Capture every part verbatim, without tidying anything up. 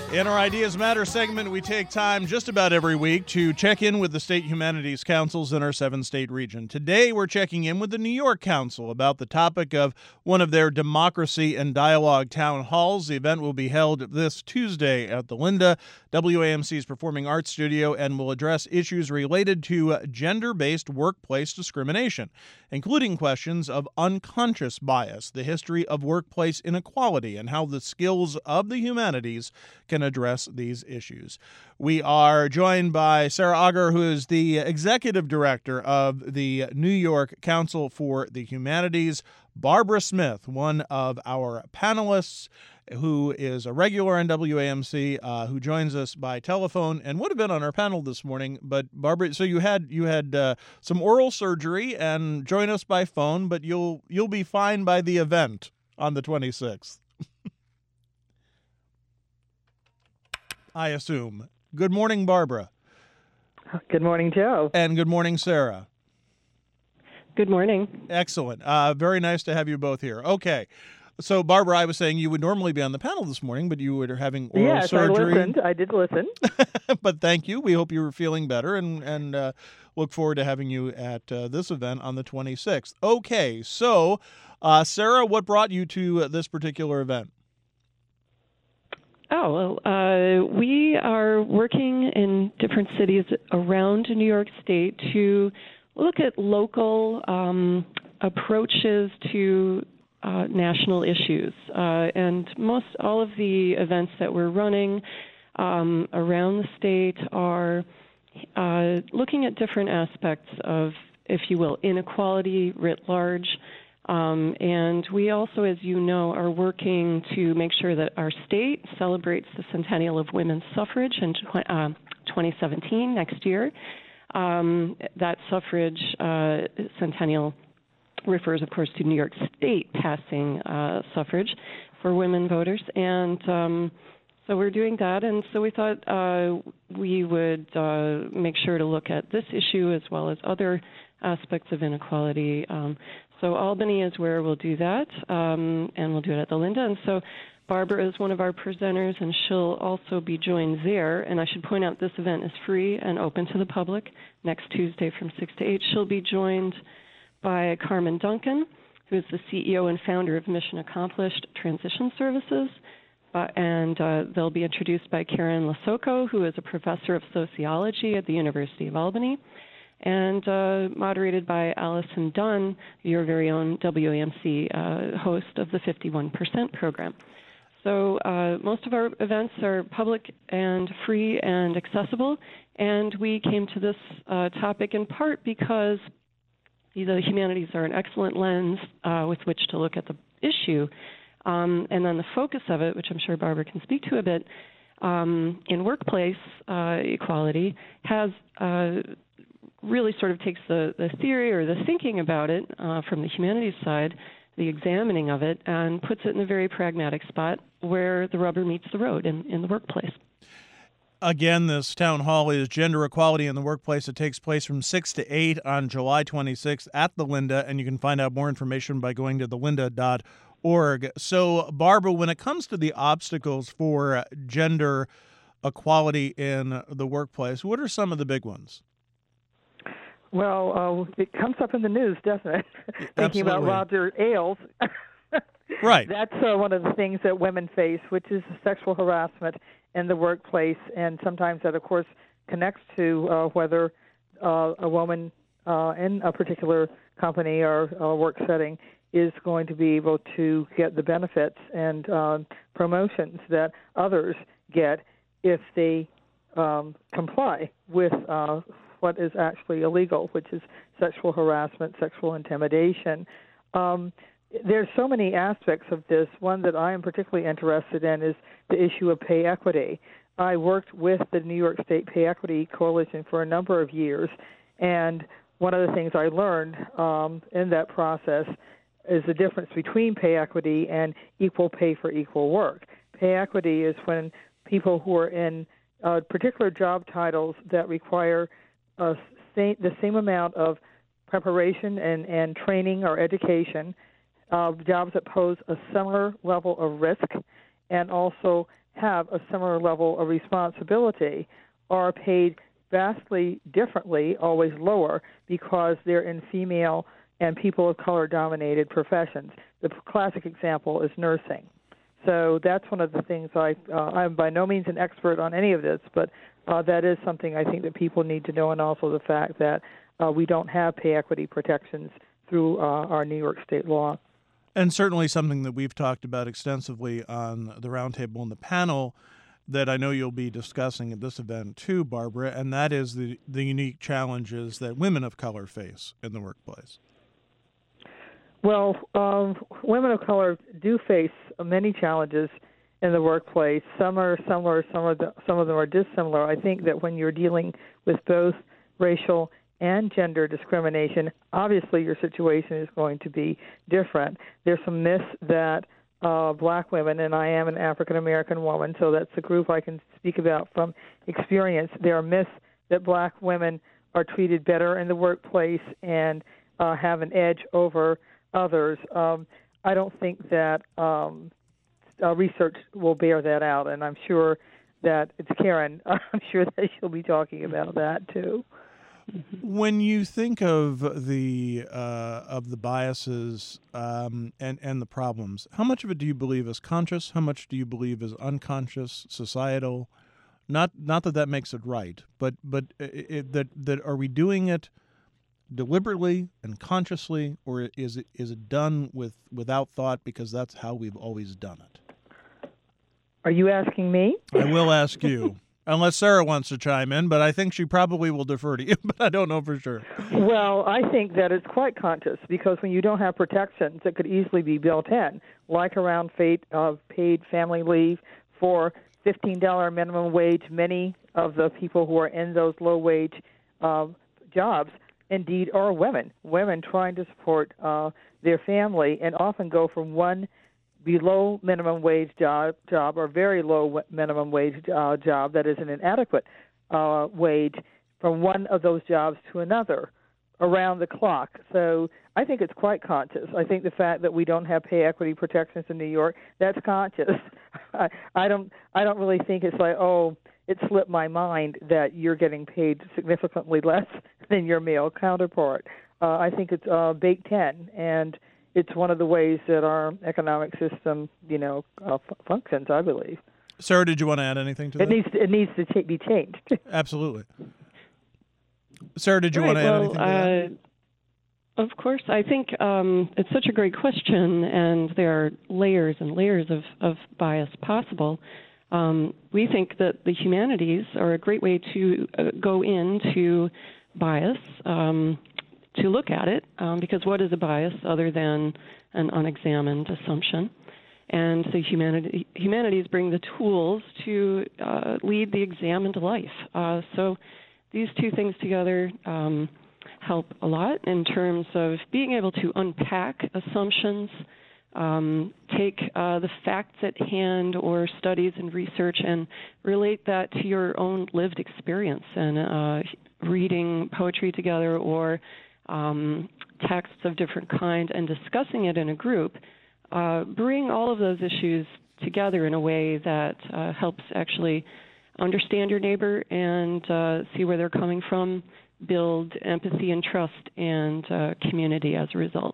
In our Ideas Matter segment, we take time just about every week to check in with the state humanities councils in our seven-state region. Today, we're checking in with the New York Council about the topic of one of their Democracy and Dialogue town halls. The event will be held this Tuesday at the Linda, W A M C's Performing Arts Studio, and will address issues related to gender-based workplace discrimination, including questions of unconscious bias, the history of workplace inequality, and how the skills of the humanities can address these issues. We are joined by Sarah Auger, who is the executive director of the New York Council for the Humanities, Barbara Smith, one of our panelists who is a regular on W A M C, uh, who joins us by telephone and would have been on our panel this morning. But Barbara, so you had you had uh, some oral surgery and join us by phone, but you'll you'll be fine by the event on the twenty-sixth. I assume. Good morning, Barbara. Good morning, Joe. And good morning, Sarah. Good morning. Excellent. Uh, very nice to have you both here. Okay. So, Barbara, I was saying you would normally be on the panel this morning, but you were having oral yes, surgery. Yes, I listened. I did listen. But thank you. We hope you were feeling better and, and uh, look forward to having you at uh, this event on the twenty-sixth. Okay. So, uh, Sarah, what brought you to uh, this particular event? Oh, well, uh, we are working in different cities around New York State to look at local um, approaches to uh, national issues. Uh, and most all of the events that we're running um, around the state are uh, looking at different aspects of, if you will, inequality writ large. Um, and we also, as you know, are working to make sure that our state celebrates the centennial of women's suffrage in uh, twenty seventeen, next year. Um, that suffrage uh, centennial refers, of course, to New York State passing uh, suffrage for women voters. And um, so we're doing that. And so we thought uh, we would uh, make sure to look at this issue as well as other aspects of inequality. Um, So Albany is where we'll do that, um, and we'll do it at the Linda. And so Barbara is one of our presenters, and she'll also be joined there. And I should point out this event is free and open to the public next Tuesday from six to eight. She'll be joined by Carmen Duncan, who is the C E O and founder of Mission Accomplished Transition Services. Uh, and uh, they'll be introduced by Karen Lasoko, who is a professor of sociology at the University of Albany, and uh, moderated by Allison Dunn, your very own W A M C uh, host of the fifty-one percent program. So uh, most of our events are public and free and accessible, and we came to this uh, topic in part because the humanities are an excellent lens uh, with which to look at the issue, um, and then the focus of it, which I'm sure Barbara can speak to a bit, um, in workplace uh, equality has uh, really sort of takes the, the theory or the thinking about it uh, from the humanities side, the examining of it, and puts it in a very pragmatic spot where the rubber meets the road in, in the workplace. Again, this town hall is Gender Equality in the Workplace. It takes place from six to eight on July twenty-sixth at the Linda, and you can find out more information by going to the linda dot org. So, Barbara, when it comes to the obstacles for gender equality in the workplace, what are some of the big ones? Well, uh, it comes up in the news, doesn't it? Thinking Absolutely. about Roger Ailes. Right. That's uh, one of the things that women face, which is sexual harassment in the workplace. And sometimes that, of course, connects to uh, whether uh, a woman uh, in a particular company or uh, work setting is going to be able to get the benefits and uh, promotions that others get if they um, comply with uh what is actually illegal, which is sexual harassment, sexual intimidation. Um, there's so many aspects of this. One that I am particularly interested in is the issue of pay equity. I worked with the New York State Pay Equity Coalition for a number of years, and one of the things I learned um, in that process is the difference between pay equity and equal pay for equal work. Pay equity is when people who are in uh, particular job titles that require Uh, same, the same amount of preparation and, and training or education, uh, jobs that pose a similar level of risk and also have a similar level of responsibility are paid vastly differently, always lower, because they're in female and people of color-dominated professions. The classic example is nursing. So that's one of the things I, uh, I'm by no means an expert on any of this, but uh, that is something I think that people need to know, and also the fact that uh, we don't have pay equity protections through uh, our New York State law. And certainly something that we've talked about extensively on the roundtable and the panel that I know you'll be discussing at this event too, Barbara, and that is the, the unique challenges that women of color face in the workplace. Well, um, women of color do face many challenges in the workplace. Some are similar, some of the, some of them are dissimilar. I think that when you're dealing with both racial and gender discrimination, obviously your situation is going to be different. There's some myths that uh, black women, and I am an African-American woman, so that's the group I can speak about from experience. There are myths that black women are treated better in the workplace and uh, have an edge over others. Um, I don't think that um, uh, research will bear that out, and I'm sure that it's Karen. I'm sure that she'll be talking about that too. When you think of the uh, of the biases um, and and the problems, how much of it do you believe is conscious? How much do you believe is unconscious, societal? Not not that that makes it right, but but it, it, that that are we doing it deliberately and consciously, or is it is it done with without thought because that's how we've always done it? Are you asking me? I will ask you, unless Sarah wants to chime in, but I think she probably will defer to you, but I don't know for sure. Well, I think that it's quite conscious, because when you don't have protections that could easily be built in, like around paid, uh, paid family leave for fifteen dollars minimum wage, many of the people who are in those low-wage uh, jobs indeed are women, women trying to support uh, their family, and often go from one below minimum wage job, job or very low minimum wage uh, job that is an inadequate uh, wage, from one of those jobs to another around the clock. So I think it's quite conscious. I think the fact that we don't have pay equity protections in New York, that's conscious. I, I don't I don't really think it's like, oh, it slipped my mind that you're getting paid significantly less than your male counterpart. Uh, I think it's uh, baked in, and it's one of the ways that our economic system, you know, uh, f- functions, I believe. Sarah, did you want to add anything to it that? Needs to, it needs to ch- be changed. Absolutely. Sarah, did you right, want to add well, anything to that? Uh, Of course. I think um, it's such a great question, and there are layers and layers of, of bias possible. Um, we think that the humanities are a great way to uh, go into bias, um, to look at it, um, because what is a bias other than an unexamined assumption? And the humanity, humanities bring the tools to uh, lead the examined life. Uh, so these two things together um, help a lot in terms of being able to unpack assumptions, um, take uh, the facts at hand or studies and research and relate that to your own lived experience, and uh, reading poetry together or um, texts of different kind and discussing it in a group. Uh, bring all of those issues together in a way that uh, helps actually understand your neighbor and uh, see where they're coming from, build empathy and trust and uh, community as a result.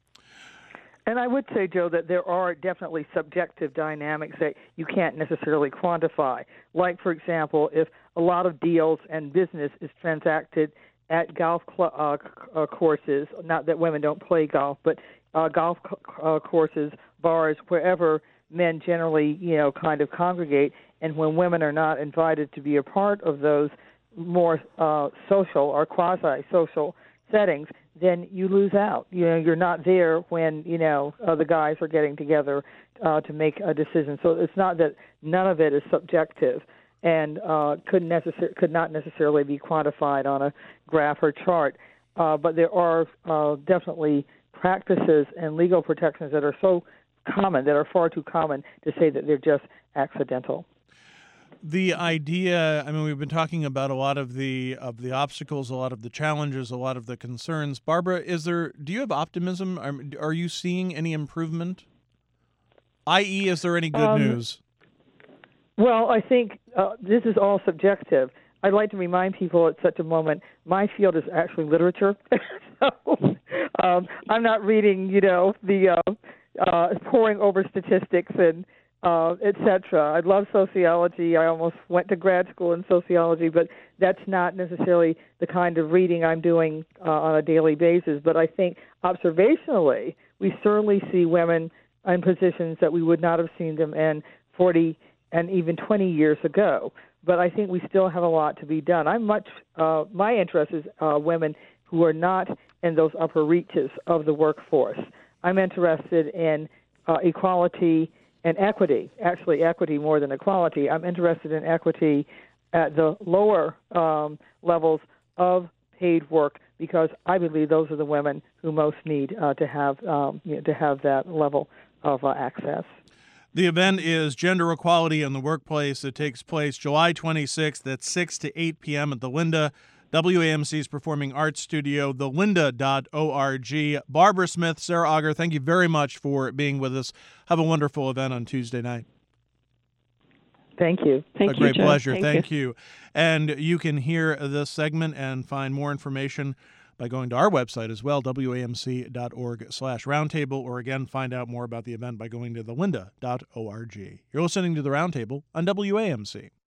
And I would say, Joe, that there are definitely subjective dynamics that you can't necessarily quantify. Like, for example, if a lot of deals and business is transacted at golf cl- uh, uh, courses, not that women don't play golf, but uh, golf uh, courses, bars, wherever men generally, you know, kind of congregate, and when women are not invited to be a part of those more uh, social or quasi-social settings, then you lose out. You know, you're not there when, you know, uh, the guys are getting together uh, to make a decision. So it's not that none of it is subjective and uh, could, necessar- could not necessarily be quantified on a graph or chart. Uh, but there are uh, definitely practices and legal protections that are so common, that are far too common to say that they're just accidental. The idea, I mean, we've been talking about a lot of the of the obstacles, a lot of the challenges, a lot of the concerns. Barbara, is there? Do you have optimism? Are, are you seeing any improvement? that is, is there any good um, news? Well, I think uh, this is all subjective. I'd like to remind people at such a moment, my field is actually literature. so um, I'm not reading, you know, the uh, uh, poring over statistics and uh, et cetera. I love sociology. I almost went to grad school in sociology, but that's not necessarily the kind of reading I'm doing uh, on a daily basis. But I think observationally, we certainly see women in positions that we would not have seen them in forty and even twenty years ago. But I think we still have a lot to be done. I'm much, uh, my interest is uh, women who are not in those upper reaches of the workforce. I'm interested in uh, equality and equity, actually equity more than equality. I'm interested in equity at the lower um, levels of paid work because I believe those are the women who most need uh, to have um, you know, to have that level of uh, access. The event is Gender Equality in the Workplace. It takes place July twenty-sixth at six to eight p.m. at the Linda, W A M C's Performing Arts Studio, the linda dot org. Barbara Smith, Sarah Auger, thank you very much for being with us. Have a wonderful event on Tuesday night. Thank you. Thank a you, great Joe. pleasure. Thank, Thank you. you. And you can hear this segment and find more information by going to our website as well, W A M C dot org slash roundtable, or again, find out more about the event by going to the linda dot org. You're listening to The Roundtable on W A M C.